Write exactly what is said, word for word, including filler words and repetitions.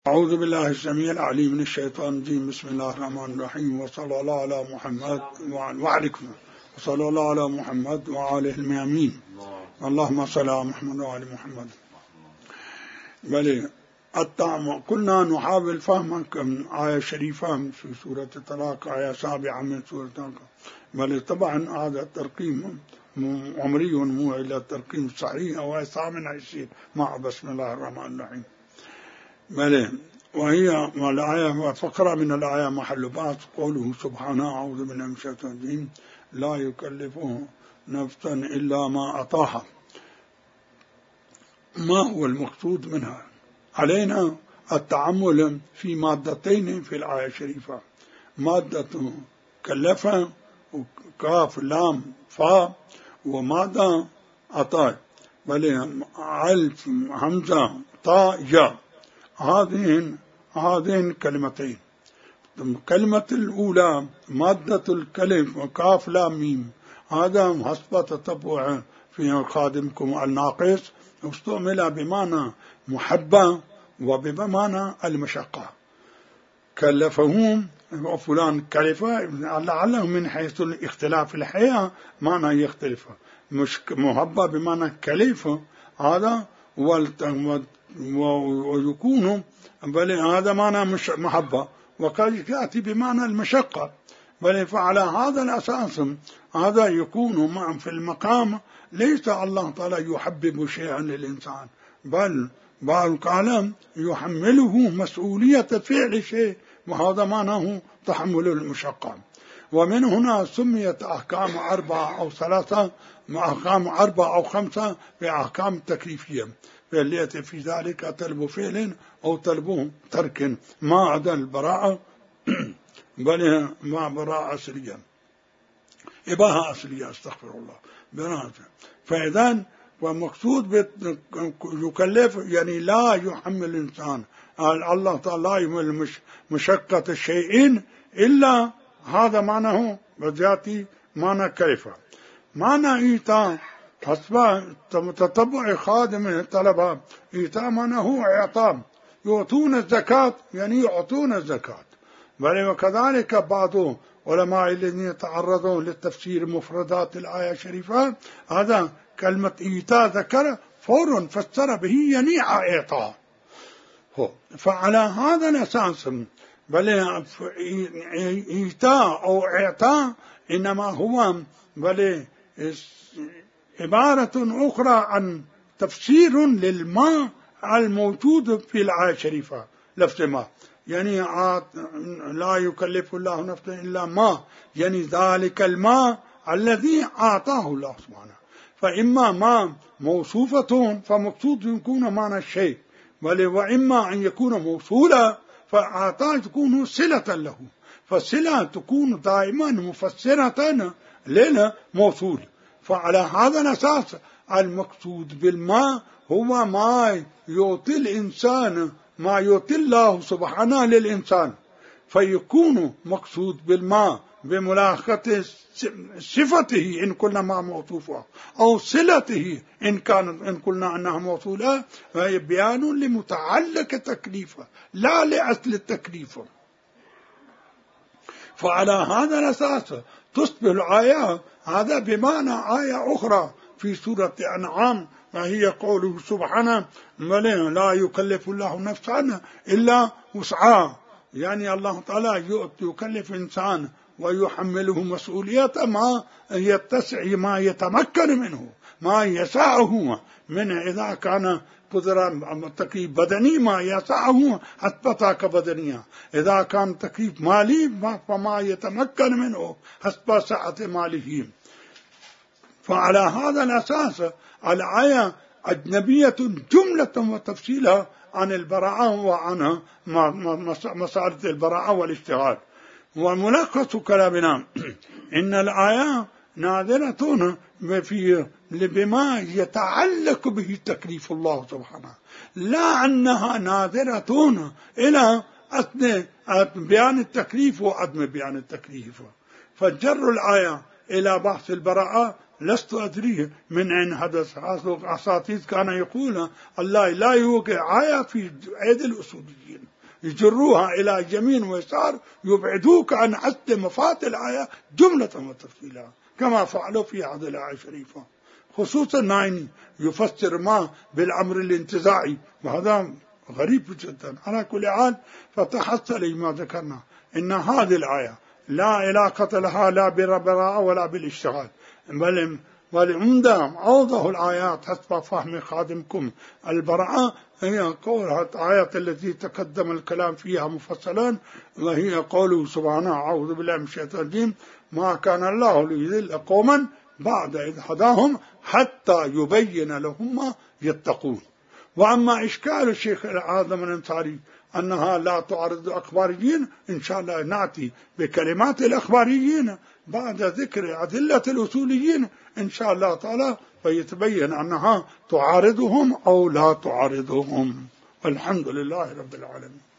أعوذ بالله السميع العليم من الشيطان الرجيم. بسم الله الرحمن الرحيم. وصلى الله على محمد وعليكم وصلى الله على محمد وعلى الميامين. اللهم صل على محمد وعلى محمد. بل الطعم كنا نحاول فهم آية شريفة في سورة الطلاق، آية سابعة من سورة الطلاق. بل طبعا هذا الترقيم عمري مو إلى الترقيم الصحيح أو ثامن عشرين مع بسم الله الرحمن الرحيم. بل وهي الآية فقرة من الآية محل بعض قوله سبحانه أعوذ بالله من الشيطان الرجيم لا يكلف نفسا إلا ما أطاعها. ما هو المقصود منها؟ علينا التعمل في مادتين في الآية الشريفة، مادة كلفة وكاف لام فا، ومادة أطاع بل ألف همزة طاء جاء. هذين هذين كلمتين. الكلمة الأولى مادة الكلم كاف لام ميم، هذا حسب تتبع في خادمكم الناقص، استعمل بمعنى محبة وبمعنى المشقة. كلفهم وفلان كلفة لعله من حيث الاختلاف الحياة معنى يختلف، مش محبة بمعنى كلفة هذا ويكون بل هذا معنى مش محبة، وقد يأتي بمعنى المشقة. بل فعلى هذا الأساس هذا يكون مع في المقام ليس الله تعالى يحبب شيئا للإنسان، بل بعض الكلام يحمله مسؤولية فعل شيء، وهذا معناه تحمل المشقة. ومن هنا سميت أحكام أربعة أو ثلاثة مع أحكام أربعة أو خمسة بأحكام تكليفية، فالتي في ذلك طلب فعل أو طلب ترك ما عدا البراءة بل ما براءة أصلية إباحة أصلية استغفر الله براءة. فإذا والمقصود يكلف يعني لا يحمل الإنسان الله تعالى لا يحمل مشقة الشيئين إلا هذا معناه بذاتي معنى كلفة. معنى إيتاء حسب تتبع خادم الطلبة إيتاء معناه إعطاء، يعطون الزكاة يعني يعطون الزكاة. بل وكذلك بعض علماء الذين يتعرضون للتفسير مفردات الآية الشريفة هذا كلمة إيتاء ذكر فورا فسر به يعني إعطاء. فعلى هذا الأساس بل إيتاء أو إعطاء إنما هو بل عبارة أخرى عن تفسير للماء الموجود في الآية الشريفة. لفظ ما يعني لا يكلف الله نفسا إلا ما، يعني ذلك الماء الذي أعطاه الله سبحانه. فإما ما موصوفة فمقصود يكون معنى الشيء، بل وإما أن يكون موصولا فأعطاه تكون صلة له، فالصلة تكون دائما مفسرة للموصول. فعلى هذا الأساس المقصود بالماء هو ما يعطي الإنسان ما يعطي الله سبحانه للإنسان، فيكون مقصود بالماء بملاحظة صفته إن كنا ما موصوفة أو صلته إن كان إن قلنا أنها موصولة، فهي بيان لمتعلق تكليفه لا لأصل التكليف. فعلى هذا الأساس تصبح الآية هذا بمعنى آية أخرى في سورة الأنعام وهي قوله سبحانه لا يكلف الله نفسا إلا وسعها، يعني الله تعالى يكلف إنسان ويحمله مسؤولية ما يتسع ما يتمكن منه ما يسعه منه. إذا كان قدرة تكليف بدني ما يسعه حسب طاقة بدنية، إذا كان تكليف مالي فما يتمكن منه حسب سعة ماله. فعلى هذا الأساس الآية أجنبية جملة وتفصيلها عن البراءة وعن مسألة البراءة والاشتغال. وملخص كلامنا إن الآية ناظرة في بما يتعلق به تكليف الله سبحانه، لا أنها ناظرة إلى أثناء بيان التكليف وعدم بيان التكليف. فجر الآية إلى بحث البراءة لست أدري من أين حدث. أساتذ كان يقول الله لا يوقع آية في أيدي الأصوليين، يجروها إلى يمين ويسار، يبعدوك عن عد مفات الآية جملة وتفصيلا كما فعلوا في هذه الآية الشريفة. خصوصا نايني يفسر ما بالأمر الانتزاعي، وهذا غريب جدا. على كل حال فتحصل ما ذكرنا إن هذه الآية لا علاقة لها لا بالبراءة ولا بالاشتغال، بل ولعندهم أوضح الآيات حسب فهم خادمكم. البراءة هي قولها الآيات التي تقدم الكلام فيها مفصلا، وهي قوله سبحانه أعوذ بالله من الشيطان الرجيم ما كان الله ليضل قوما بعد إذ هداهم حتى يبين لهم ما يتقون. وأما إشكال الشيخ الأعظم الأنصاري أنها لا تعرض الأخباريين، إن شاء الله نأتي بكلمات الأخباريين بعد ذكر أدلة الأصوليين إن شاء الله تعالى، فيتبين أنها تعارضهم أو لا تعارضهم. والحمد لله رب العالمين.